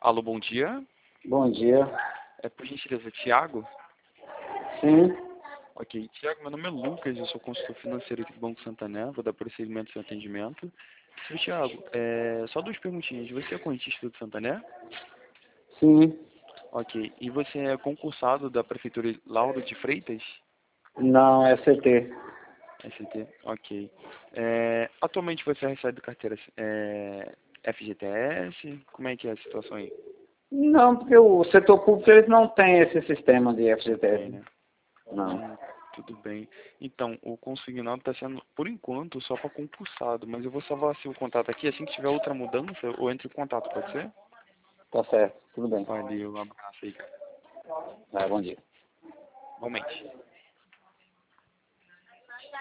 Alô, bom dia. Bom dia. É por gentileza, Thiago? Sim, Ok, Thiago, meu nome é Lucas, eu sou consultor financeiro aqui do Banco Santander, vou dar prosseguimento ao seu atendimento. Seu Thiago, só duas perguntinhas. Você é correntista do Santander? sim. Ok. E você é concursado da Prefeitura Lauro de Freitas? Não, é CT. ST? Ok. Atualmente você recebe carteira FGTS? Como é que é a situação aí? Não, porque o setor público eles não tem esse sistema de Não tem, FGTS. né? Não. Tudo bem. Então, o consignado está sendo, por enquanto, só para concursado, mas eu vou salvar seu contato aqui. Assim que tiver outra mudança, eu entro em contato, pode ser? Tá certo, tudo bem. Valeu, um abraço aí, cara. Vai, bom dia. Igualmente.